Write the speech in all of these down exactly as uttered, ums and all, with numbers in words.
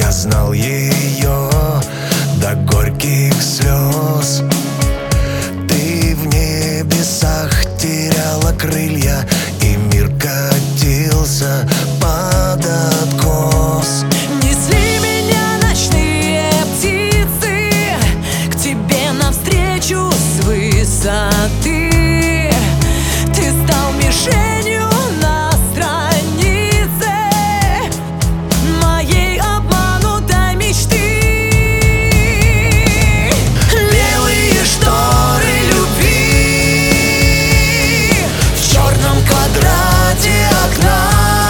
Я знал ее до горьких слез. Ты в небесах теряла крылья, и мир катился под откос. Несли меня ночные птицы к тебе навстречу с высоты. Ты стал мишенью на странице моей обманутой мечты. Белые шторы любви в черном квадрате окна,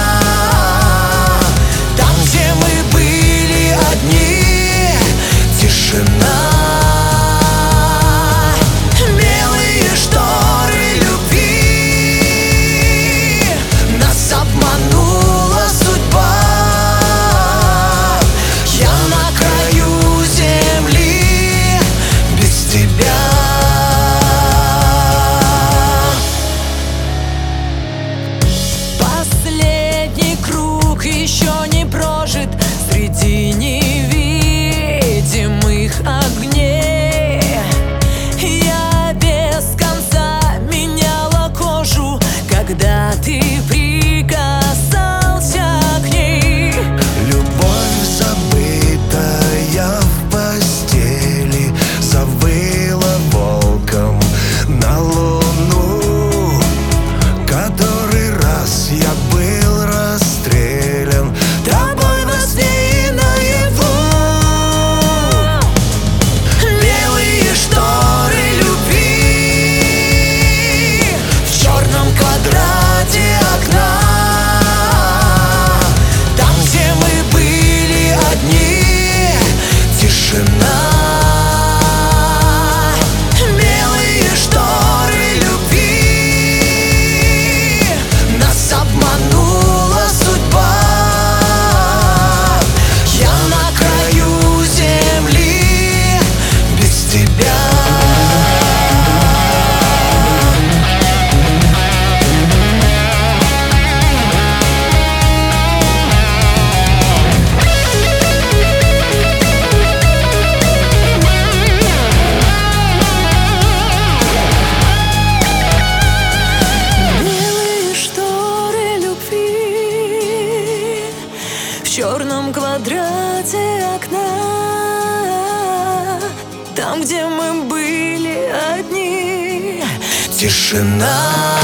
там, где мы были одни, тишина. Белые шторы любви, нас обманула судьба. Я на краю земли без тебя. Последний круг еще не прожит среди невидимых огней. Я без конца меняла кожу, когда ты прикасался к ней. Любовь забытая в постели завыла волком на луну. Который раз я был расстрелян тобой во сне и наяву. Белые шторы любви в черном квадрате окна, там, где мы были одни, тишина. Белые шторы любви, нас обманула судьба. Я на краю земли без тебя. Белые шторы любви в черном квадрате окна, там, где мы были одни, Тишина.